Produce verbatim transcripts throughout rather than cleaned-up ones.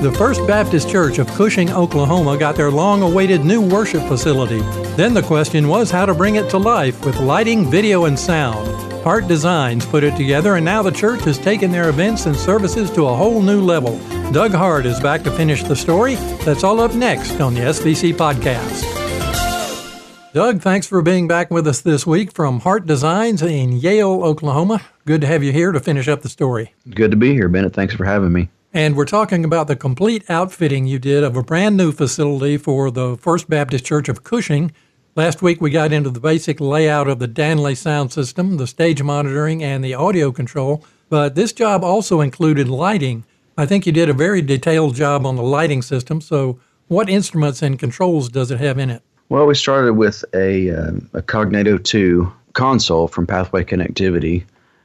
The First Baptist Church of Cushing, Oklahoma got their long-awaited new worship facility. Then the question was how to bring it to life with lighting, video, and sound. Hart Designs put it together, and now the church has taken their events and services to a whole new level. Doug Hart is back to finish the story. That's all up next on the S V C Podcast. Doug, thanks for being back with us this week from Hart Designs in Yale, Oklahoma. Good to have you here to finish up the story. Good to be here, Bennett. Thanks for having me. And we're talking about the complete outfitting you did of a brand new facility for the First Baptist Church of Cushing. Last week we got into the basic layout of the Danley sound system, the stage monitoring, and the audio control. But this job also included lighting. I think you did a very detailed job on the lighting system. So what instruments and controls does it have in it? Well, we started with a, uh, a Cognito two console from Pathway Connectivity,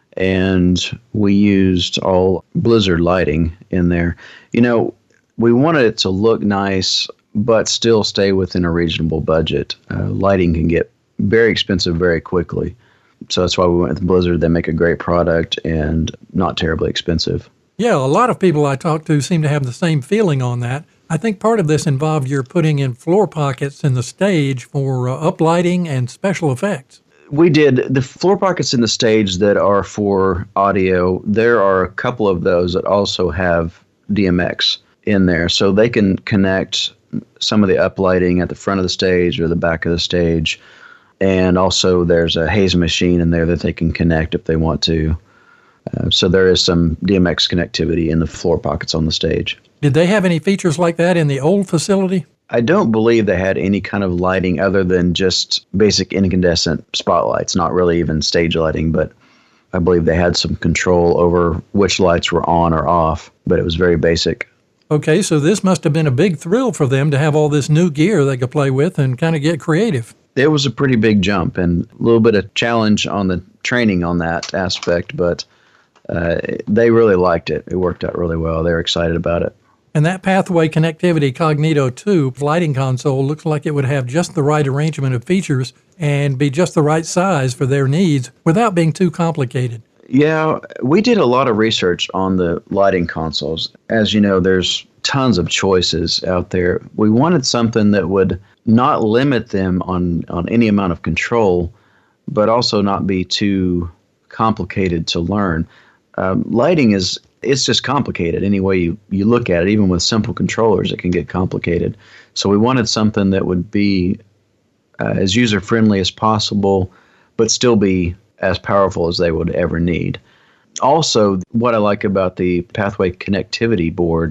and we used all Blizzard lighting in there. You know, we wanted it to look nice, but still stay within a reasonable budget. Uh, lighting can get very expensive very quickly. So that's why we went with Blizzard. They make a great product and not terribly expensive. Yeah, a lot of people I talk to seem to have the same feeling on that. I think part of this involved your putting in floor pockets in the stage for uh, uplighting and special effects. We did. The floor pockets in the stage that are for audio, there are a couple of those that also have D M X in there. So they can connect some of the uplighting at the front of the stage or the back of the stage. And also there's a haze machine in there that they can connect if they want to. Uh, so there is some D M X connectivity in the floor pockets on the stage. Did they have any features like that in the old facility? I don't believe they had any kind of lighting other than just basic incandescent spotlights, not really even stage lighting, but I believe they had some control over which lights were on or off, but it was very basic. Okay, so this must have been a big thrill for them to have all this new gear they could play with and kind of get creative. It was a pretty big jump and a little bit of challenge on the training on that aspect, but uh, they really liked it. It worked out really well. They were excited about it. And that Pathway Connectivity Cognito two lighting console looks like it would have just the right arrangement of features and be just the right size for their needs without being too complicated. Yeah, we did a lot of research on the lighting consoles. As you know, there's tons of choices out there. We wanted something that would not limit them on, on any amount of control, but also not be too complicated to learn. Um, lighting is it's just complicated any way you, you look at it. Even with simple controllers, it can get complicated. So we wanted something that would be uh, as user-friendly as possible, but still be as powerful as they would ever need. Also, what I like about the Pathway Connectivity board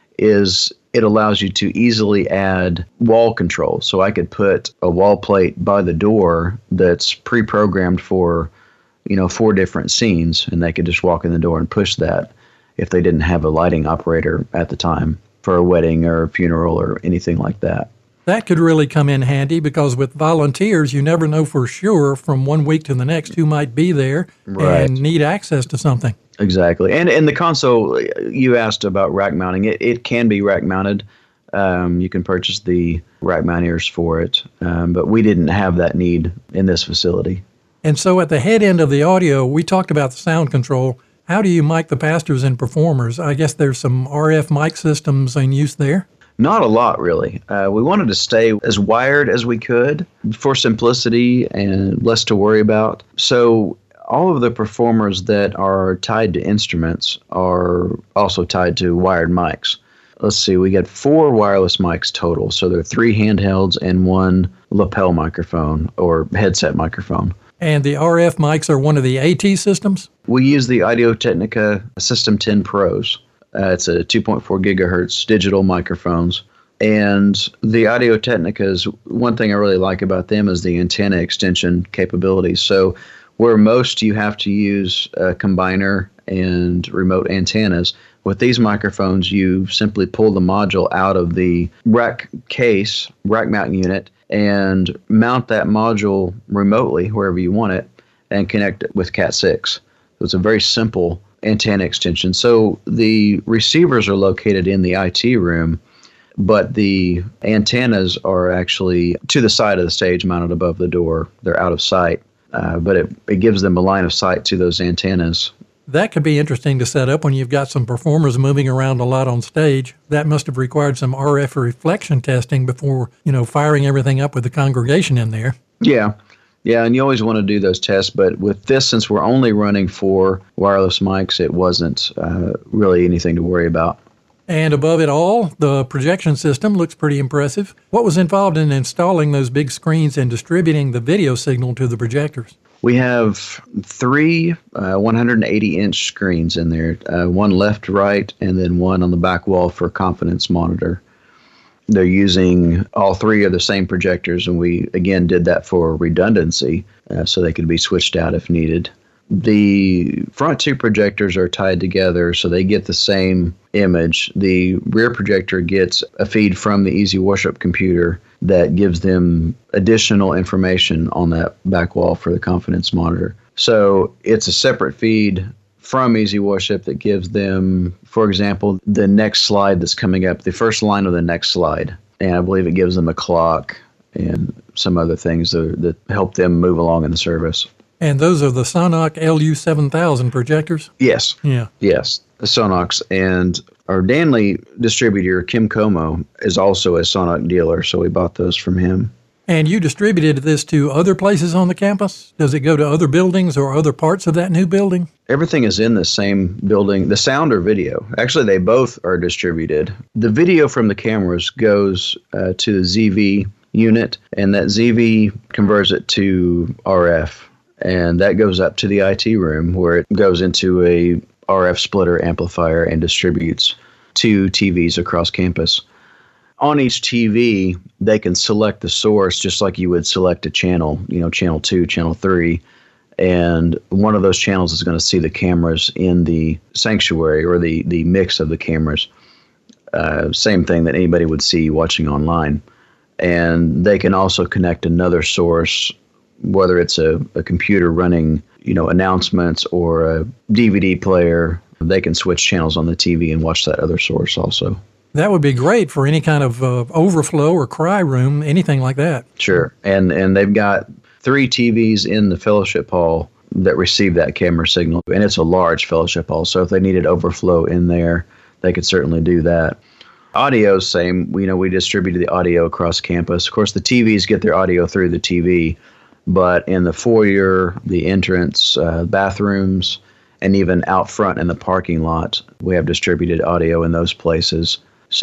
is it allows you to easily add wall control. So I could put a wall plate by the door that's pre-programmed for, you know, four different scenes, and they could just walk in the door and push that if they didn't have a lighting operator at the time for a wedding or a funeral or anything like that. That could really come in handy because with volunteers, you never know for sure from one week to the next who might be there right. and need access to something. Exactly. And and the console, you asked about rack mounting. It, it can be rack mounted. Um, you can purchase the rack mount ears for it, um, but we didn't have that need in this facility. And so at the head end of the audio, we talked about the sound control. How do you mic the pastors and performers? I guess there's some R F mic systems in use there? Not a lot, really. Uh, we wanted to stay as wired as we could for simplicity and less to worry about. So all of the performers that are tied to instruments are also tied to wired mics. Let's see, we got four wireless mics total. So there are three handhelds and one lapel microphone or headset microphone. And the R F mics are one of the AT systems? We use the Audio-Technica System ten Pros. Uh, it's a two point four gigahertz digital microphones. And the Audio-Technicas, one thing I really like about them is the antenna extension capabilities. So where most you have to use a combiner and remote antennas, with these microphones, you simply pull the module out of the rack case, rack mount unit, and mount that module remotely wherever you want it and connect it with cat six. So it's a very simple antenna extension. So the receivers are located in the I T room, but the antennas are actually to the side of the stage mounted above the door. They're out of sight, uh, but it, it gives them a line of sight to those antennas. That could be interesting to set up when you've got some performers moving around a lot on stage. That must have required some R F reflection testing before, you know, firing everything up with the congregation in there. Yeah. Yeah, and you always want to do those tests, but with this, since we're only running four wireless mics, it wasn't uh, really anything to worry about. And above it all, the projection system looks pretty impressive. What was involved in installing those big screens and distributing the video signal to the projectors? We have three uh, one hundred eighty inch screens in there, uh, one left, right, and then one on the back wall for confidence monitor. They're using all three of the same projectors, and we, again, did that for redundancy uh, so they could be switched out if needed. The front two projectors are tied together so they get the same image. The rear projector gets a feed from the Easy Worship computer that gives them additional information on that back wall for the confidence monitor. So it's a separate feed from Easy Worship that gives them, for example, the next slide that's coming up, the first line of the next slide. And I believe it gives them a clock and some other things that, that help them move along in the service. And those are the Sonoc L U seven thousand projectors? Yes. Yeah. Yes, the Sonocs. And our Danley distributor, Kim Como, is also a Sonoc dealer, so we bought those from him. And you distributed this to other places on the campus? Does it go to other buildings or other parts of that new building? Everything is in the same building. The sound or video. Actually, they both are distributed. The video from the cameras goes uh, to the Z V unit, and that Z V converts it to R F. And that goes up to the I T room where it goes into a R F splitter amplifier and distributes two T Vs across campus. On each T V, they can select the source just like you would select a channel, you know, channel two, channel three. And one of those channels is going to see the cameras in the sanctuary or the, the mix of the cameras. Uh, same thing that anybody would see watching online. And they can also connect another source, whether it's a, a computer running, you know, announcements or a D V D player. They can switch channels on the T V and watch that other source also. That would be great for any kind of uh, overflow or cry room, anything like that. Sure. And and they've got three T Vs in the fellowship hall that receive that camera signal. And it's a large fellowship hall. So if they needed overflow in there, they could certainly do that. Audio, same. We, you know, we distributed the audio across campus. Of course, the T Vs get their audio through the T V. But in the foyer, the entrance, uh, bathrooms, and even out front in the parking lot, we have distributed audio in those places.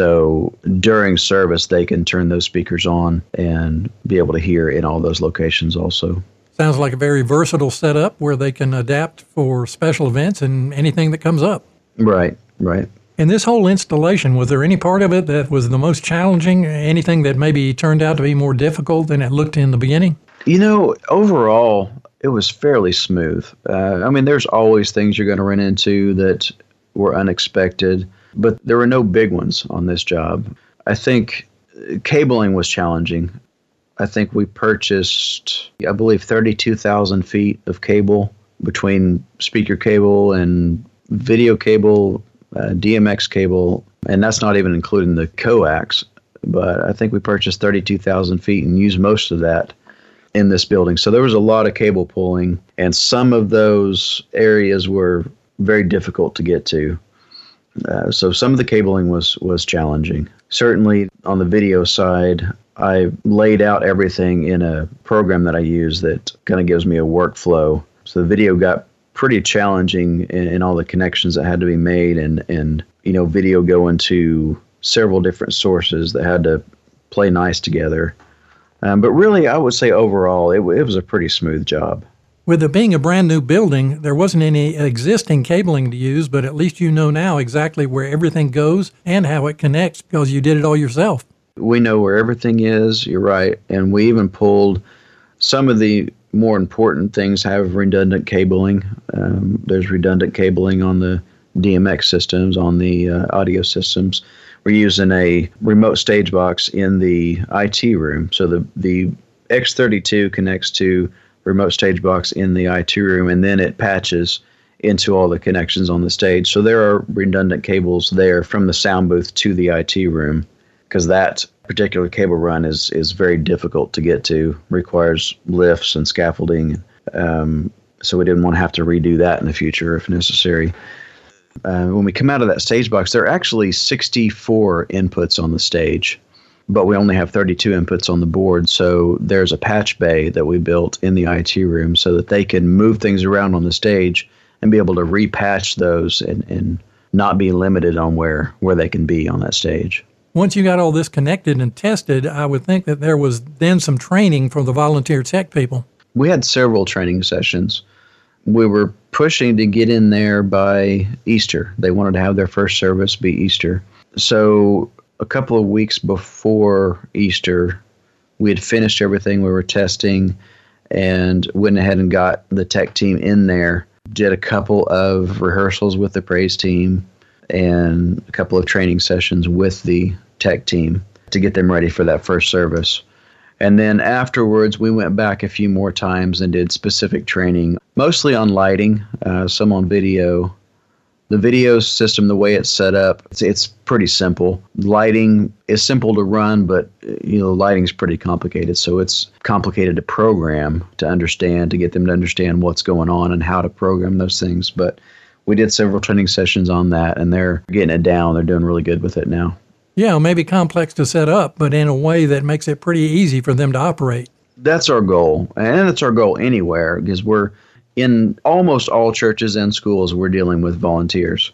So during service, they can turn those speakers on and be able to hear in all those locations also. Sounds like a very versatile setup where they can adapt for special events and anything that comes up. Right, right. In this whole installation, was there any part of it that was the most challenging, anything that maybe turned out to be more difficult than it looked in the beginning? You know, overall, it was fairly smooth. Uh, I mean, there's always things you're going to run into that were unexpected, but there were no big ones on this job. I think cabling was challenging. I think we purchased, I believe, thirty-two thousand feet of cable between speaker cable and video cable, uh, D M X cable, and that's not even including the coax. But I think we purchased thirty-two thousand feet and used most of that in this building. So there was a lot of cable pulling, and some of those areas were very difficult to get to. Uh, so some of the cabling was was challenging. Certainly on the video side, I laid out everything in a program that I use that kind of gives me a workflow. So the video got pretty challenging in, in all the connections that had to be made, and, and you know, video going to several different sources that had to play nice together. Um, but really, I would say overall, it, it was a pretty smooth job. With it being a brand new building, there wasn't any existing cabling to use, but at least you know now exactly where everything goes and how it connects because you did it all yourself. We know where everything is, you're right, and we even pulled some of the more important things have redundant cabling. Um, there's redundant cabling on the D M X systems, on the uh, audio systems. We're using a remote stage box in the I T room. So the, the X thirty-two connects to remote stage box in the I T room, and then it patches into all the connections on the stage. So there are redundant cables there from the sound booth to the I T room, because that particular cable run is, is very difficult to get to, requires lifts and scaffolding. Um, so we didn't want to have to redo that in the future if necessary. Uh, when we come out of that stage box, there are actually sixty-four inputs on the stage, but we only have thirty-two inputs on the board. So there's a patch bay that we built in the I T room so that they can move things around on the stage and be able to repatch those and, and not be limited on where, where they can be on that stage. Once you got all this connected and tested, I would think that there was then some training for the volunteer tech people. We had several training sessions. We were pushing to get in there by Easter. They wanted to have their first service be Easter. So a couple of weeks before Easter, we had finished everything we were testing and went ahead and got the tech team in there, did a couple of rehearsals with the praise team and a couple of training sessions with the tech team to get them ready for that first service. And then afterwards, we went back a few more times and did specific training, mostly on lighting, uh, some on video. The video system, the way it's set up, it's, it's pretty simple. Lighting is simple to run, but you know, lighting is pretty complicated. So it's complicated to program, to understand, to get them to understand what's going on and how to program those things. But we did several training sessions on that, and they're getting it down. They're doing really good with it now. Yeah, maybe complex to set up, but in a way that makes it pretty easy for them to operate. That's our goal, and it's our goal anywhere, because we're in almost all churches and schools, we're dealing with volunteers.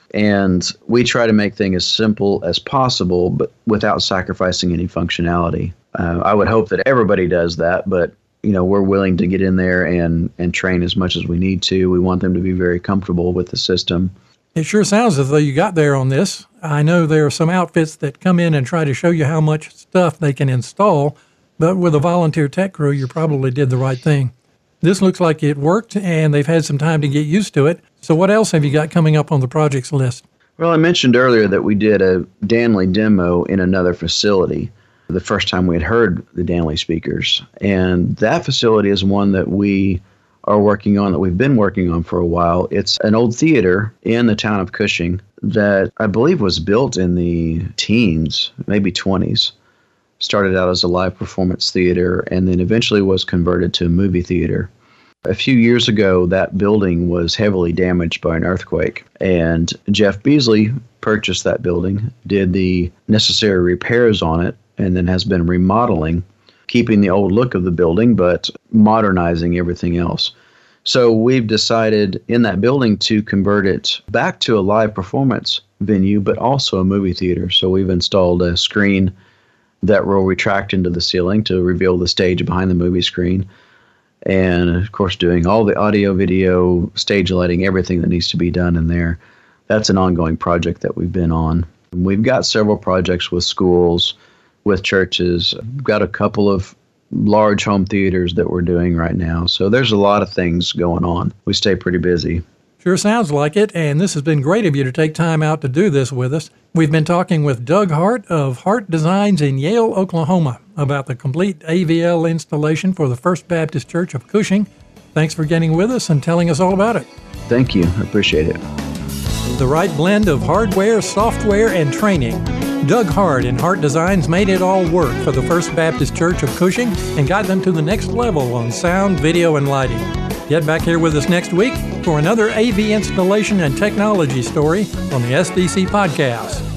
And we try to make things as simple as possible, but without sacrificing any functionality. Uh, I would hope that everybody does that, but you know, we're willing to get in there and, and train as much as we need to. We want them to be very comfortable with the system. It sure sounds as though you got there on this. I know there are some outfits that come in and try to show you how much stuff they can install, but with a volunteer tech crew, you probably did the right thing. This looks like it worked, and they've had some time to get used to it. So what else have you got coming up on the projects list? Well, I mentioned earlier that we did a Danley demo in another facility the first time we had heard the Danley speakers. And that facility is one that we are working on, that we've been working on for a while. It's an old theater in the town of Cushing that I believe was built in the teens, maybe twenties. Started out as a live performance theater and then eventually was converted to a movie theater. A few years ago, that building was heavily damaged by an earthquake, and Jeff Beasley purchased that building, did the necessary repairs on it, and then has been remodeling, keeping the old look of the building, but modernizing everything else. So we've decided in that building to convert it back to a live performance venue, but also a movie theater. So we've installed a screen that will retract into the ceiling to reveal the stage behind the movie screen. And of course, doing all the audio, video, stage lighting, everything that needs to be done in there. That's an ongoing project that we've been on. We've got several projects with schools, with churches. We've got a couple of large home theaters that we're doing right now. So there's a lot of things going on. We stay pretty busy. Sure sounds like it, and this has been great of you to take time out to do this with us. We've been talking with Doug Hart of Hart Designs in Yale, Oklahoma, about the complete A V L installation for the First Baptist Church of Cushing. Thanks for getting with us and telling us all about it. Thank you. I appreciate it. The right blend of hardware, software, and training. Doug Hart and Hart Designs made it all work for the First Baptist Church of Cushing and got them to the next level on sound, video, and lighting. Get back here with us next week for another A V installation and technology story on the S D C Podcast.